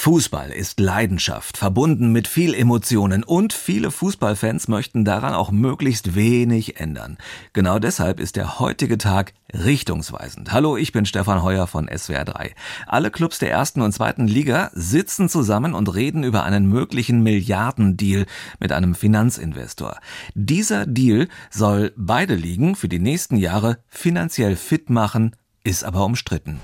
Fußball ist Leidenschaft, verbunden mit viel Emotionen und viele Fußballfans möchten daran auch möglichst wenig ändern. Genau deshalb ist der heutige Tag richtungsweisend. Hallo, ich bin Stefan Heuer von SWR 3. Alle Clubs der 1. und 2. Liga sitzen zusammen und reden über einen möglichen Milliardendeal mit einem Finanzinvestor. Dieser Deal soll beide Ligen für die nächsten Jahre finanziell fit machen, ist aber umstritten.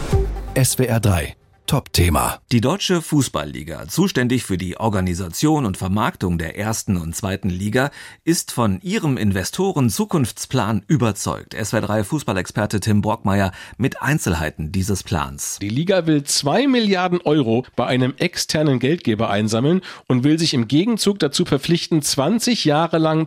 SWR 3 Top-Thema. Die Deutsche Fußballliga, zuständig für die Organisation und Vermarktung der 1. und 2. Liga, ist von ihrem Investoren-Zukunftsplan überzeugt. SWR 3 Fußballexperte Tim Brockmeier mit Einzelheiten dieses Plans. Die Liga will 2 Milliarden Euro bei einem externen Geldgeber einsammeln und will sich im Gegenzug dazu verpflichten, 20 Jahre lang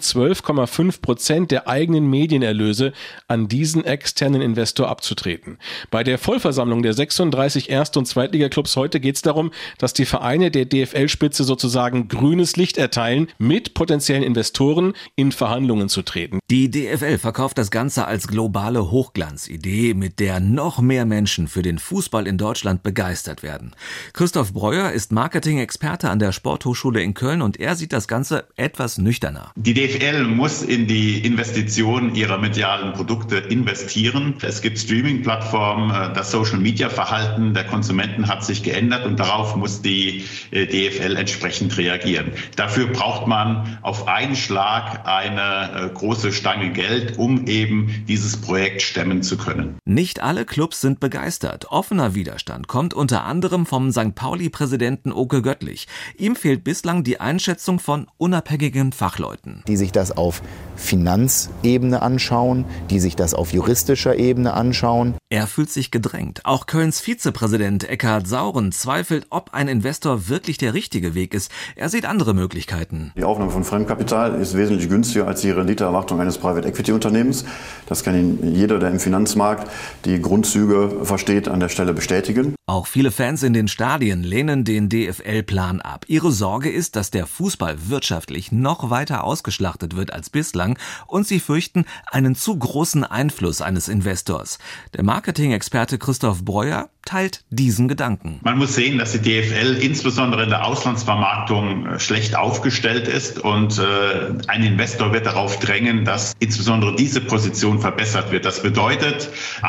12,5% der eigenen Medienerlöse an diesen externen Investor abzutreten. Bei der Vollversammlung der 36 1. und 2. Liga-Clubs heute geht es darum, dass die Vereine der DFL-Spitze sozusagen grünes Licht erteilen, mit potenziellen Investoren in Verhandlungen zu treten. Die DFL verkauft das Ganze als globale Hochglanzidee, mit der noch mehr Menschen für den Fußball in Deutschland begeistert werden. Christoph Breuer ist Marketing-Experte an der Sporthochschule in Köln und er sieht das Ganze etwas nüchterner. Die DFL muss in die Investition ihrer medialen Produkte investieren. Es gibt Streaming-Plattformen, das Social-Media-Verhalten der Konsumenten hat sich geändert und darauf muss die DFL entsprechend reagieren. Dafür braucht man auf einen Schlag eine große Stange Geld, um eben dieses Projekt stemmen zu können. Nicht alle Clubs sind begeistert. Offener Widerstand kommt unter anderem vom St. Pauli-Präsidenten Oke Göttlich. Ihm fehlt bislang die Einschätzung von unabhängigen Fachleuten. Die sich das auf Finanzebene anschauen, die sich das auf juristischer Ebene anschauen. Er fühlt sich gedrängt. Auch Kölns Vizepräsident Eckhard Sauren zweifelt, ob ein Investor wirklich der richtige Weg ist. Er sieht andere Möglichkeiten. Die Aufnahme von Fremdkapital ist wesentlich günstiger als die Renditeerwartung eines Private Equity Unternehmens. Das kann Ihnen jeder, der im Finanzmarkt die Grundzüge versteht, an der Stelle bestätigen. Auch viele Fans in den Stadien lehnen den DFL-Plan ab. Ihre Sorge ist, dass der Fußball wirtschaftlich noch weiter ausgeschlachtet wird als bislang und sie fürchten einen zu großen Einfluss eines Investors. Der Marketing-Experte Christoph Breuer teilt diesen Gedanken. Man muss sehen, dass die DFL insbesondere in der Auslandsvermarktung schlecht aufgestellt ist und ein Investor wird darauf drängen, dass insbesondere diese Position verbessert wird. Das bedeutet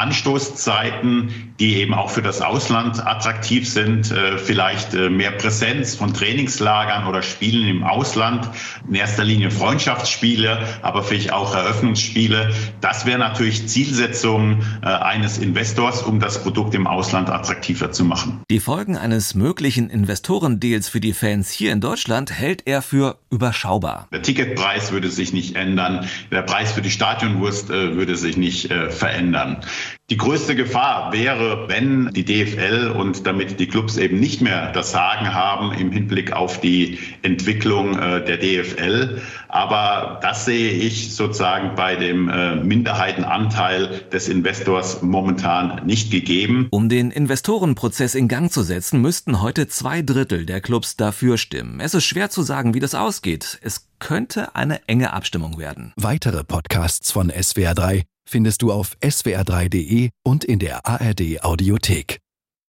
Anstoßzeiten, die eben auch für das Ausland attraktiv sind, vielleicht mehr Präsenz von Trainingslagern oder Spielen im Ausland, in erster Linie Freundschaftsspiele, aber vielleicht auch Eröffnungsspiele. Das wäre natürlich Zielsetzung eines Investors, um das Produkt im Ausland attraktiver zu machen. Die Folgen eines möglichen Investorendeals für die Fans hier in Deutschland hält er für überschaubar. Der Ticketpreis würde sich nicht ändern, der Preis für die Stadionwurst würde sich nicht verändern. Die größte Gefahr wäre, wenn die DFL und damit die Clubs eben nicht mehr das Sagen haben im Hinblick auf die Entwicklung der DFL. Aber das sehe ich sozusagen bei dem Minderheitenanteil des Investors momentan nicht gegeben. Um den Investorenprozess in Gang zu setzen, müssten heute 2/3 der Clubs dafür stimmen. Es ist schwer zu sagen, wie das ausgeht. Es könnte eine enge Abstimmung werden. Weitere Podcasts von SWR 3 findest du auf swr3.de und in der ARD Audiothek.